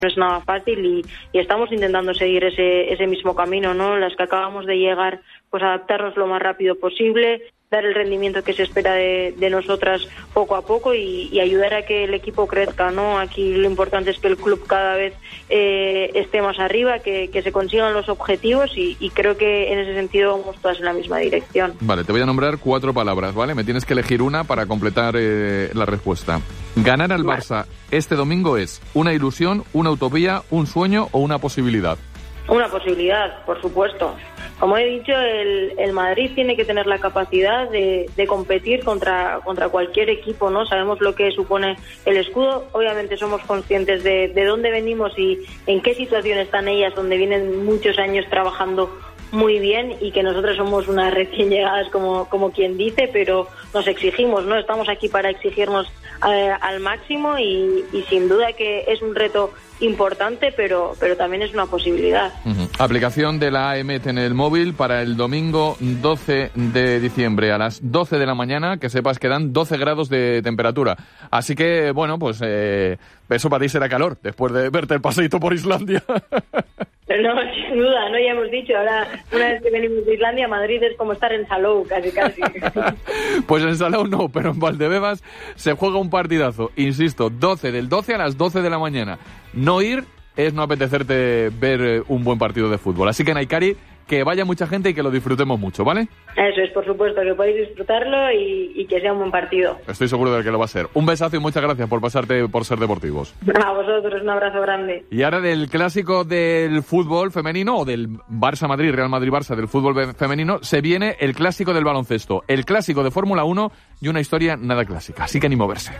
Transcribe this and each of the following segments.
No es nada fácil y estamos intentando seguir ese mismo camino, ¿no? Las que acabamos de llegar, pues adaptarnos lo más rápido posible, dar el rendimiento que se espera de nosotras poco a poco y ayudar a que el equipo crezca, ¿no? Aquí lo importante es que el club cada vez esté más arriba, que se consigan los objetivos y creo que en ese sentido vamos todas en la misma dirección. Vale, te voy a nombrar 4 palabras, ¿vale? Me tienes que elegir una para completar la respuesta. Ganar al Barça este domingo es una ilusión, una utopía, un sueño o una posibilidad. Una posibilidad, por supuesto. Como he dicho, el Madrid tiene que tener la capacidad de competir contra cualquier equipo, ¿no? Sabemos lo que supone el escudo, obviamente somos conscientes de dónde venimos y en qué situación están ellas, donde vienen muchos años trabajando muy bien y que nosotros somos unas recién llegadas como quien dice, pero nos exigimos, ¿no? Estamos aquí para exigirnos al máximo y sin duda que es un reto importante, pero también es una posibilidad. Aplicación de la AEMET en el móvil para el domingo 12 de diciembre a las 12 de la mañana, que sepas que dan 12 grados de temperatura. Así que, bueno, pues eso para ti será calor, después de verte el paseíto por Islandia. No, sin duda, ¿no? Ya hemos dicho, ahora una vez que venimos de Islandia, Madrid es como estar en Salou, casi. Pues en Salou no, pero en Valdebebas se juega un partidazo, insisto, del 12 a las 12 de la mañana. No ir es no apetecerte ver un buen partido de fútbol. Así que, Naikari, que vaya mucha gente y que lo disfrutemos mucho, ¿vale? Eso es, por supuesto, que podéis disfrutarlo y que sea un buen partido. Estoy seguro de que lo va a ser. Un besazo y muchas gracias por pasarte por Ser Deportivos. A vosotros, un abrazo grande. Y ahora del clásico del fútbol femenino, o del Barça-Madrid, Real Madrid-Barça del fútbol femenino, se viene el clásico del baloncesto, el clásico de Fórmula 1 y una historia nada clásica. Así que ni moverse.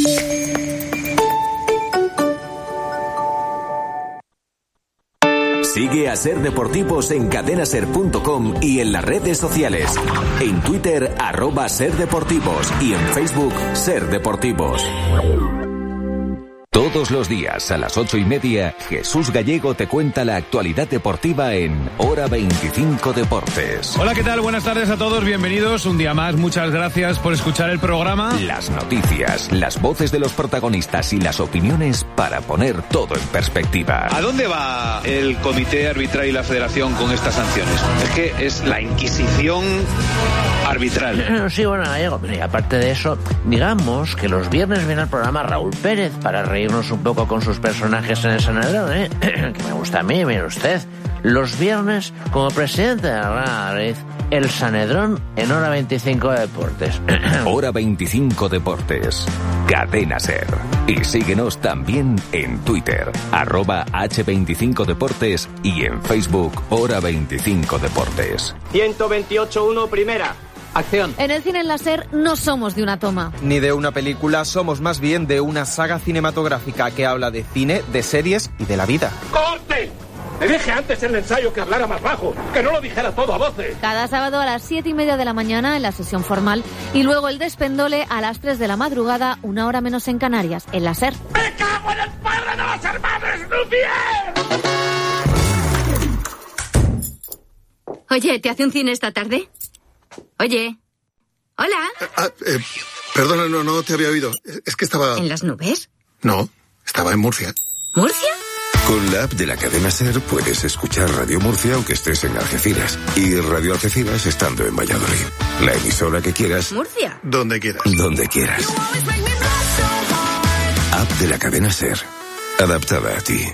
Sigue a Ser Deportivos en cadenaser.com y en las redes sociales. En Twitter, @SerDeportivos y en Facebook, Ser Deportivos. Todos los días a las 8:30, Jesús Gallego te cuenta la actualidad deportiva en Hora 25 Deportes. Hola, ¿qué tal? Buenas tardes a todos, bienvenidos un día más. Muchas gracias por escuchar el programa. Las noticias, las voces de los protagonistas y las opiniones para poner todo en perspectiva. ¿A dónde va el comité arbitral y la federación con estas sanciones? Es que es la Inquisición arbitral. Sí, bueno, Gallego, pero y aparte de eso, digamos que los viernes viene al programa Raúl Pérez para reírnos un poco con sus personajes en el Sanedrón, que me gusta a mí, mire usted. Los viernes, como presidente de la Madrid, el Sanedrón en Hora 25 Deportes. Hora 25 Deportes. Cadena Ser. Y síguenos también en Twitter, @H25 Deportes y en Facebook, Hora 25 Deportes. 128.1 primera. Acción. En el cine en la Ser no somos de una toma. Ni de una película, somos más bien de una saga cinematográfica que habla de cine, de series y de la vida. ¡Corte! Le dije antes en el ensayo que hablara más bajo, que no lo dijera todo a voces. Cada sábado a las 7:30 de la mañana en la sesión formal y luego el despendole a las 3 de la madrugada, 1 hora menos en Canarias, en la Ser. ¡Me cago en el padre de los hermanos Lumière! Oye, ¿te hace un cine esta tarde? Oye. Hola. Perdona, no te había oído. Es que estaba... ¿En las nubes? No, estaba en Murcia. ¿Murcia? Con la app de la cadena Ser puedes escuchar Radio Murcia aunque estés en Algeciras y Radio Algeciras estando en Valladolid. La emisora que quieras. ¿Murcia? Donde quieras. Donde quieras. App de la cadena Ser. Adaptada a ti.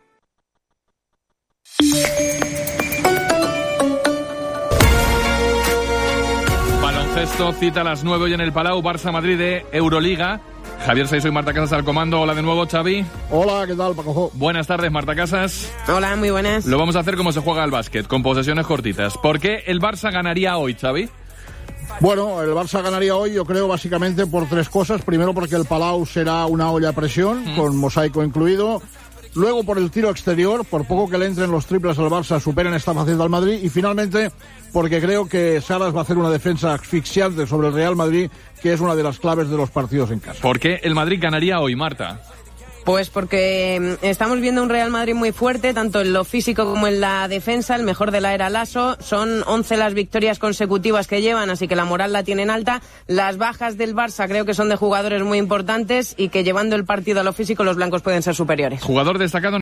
Baloncesto, cita a las 9 hoy en el Palau, Barça-Madrid de Euroliga. Javier Saiso y Marta Casas al comando. Hola de nuevo, Xavi. Hola, ¿qué tal, Paco? Buenas tardes, Marta Casas. Hola, muy buenas. Lo vamos a hacer como se juega al básquet, con posesiones cortitas. ¿Por qué el Barça ganaría hoy, Xavi? Bueno, el Barça ganaría hoy, yo creo, básicamente por 3 cosas. Primero, porque el Palau será una olla a presión, con mosaico incluido. Luego, por el tiro exterior, por poco que le entren los triples al Barça, superen esta faceta al Madrid. Y finalmente, porque creo que Saras va a hacer una defensa asfixiante sobre el Real Madrid, que es una de las claves de los partidos en casa. ¿Por qué el Madrid ganaría hoy, Marta? Pues porque estamos viendo un Real Madrid muy fuerte, tanto en lo físico como en la defensa, el mejor de la era Lasso. Son 11 las victorias consecutivas que llevan, así que la moral la tienen alta. Las bajas del Barça creo que son de jugadores muy importantes y que llevando el partido a lo físico los blancos pueden ser superiores. Jugador destacado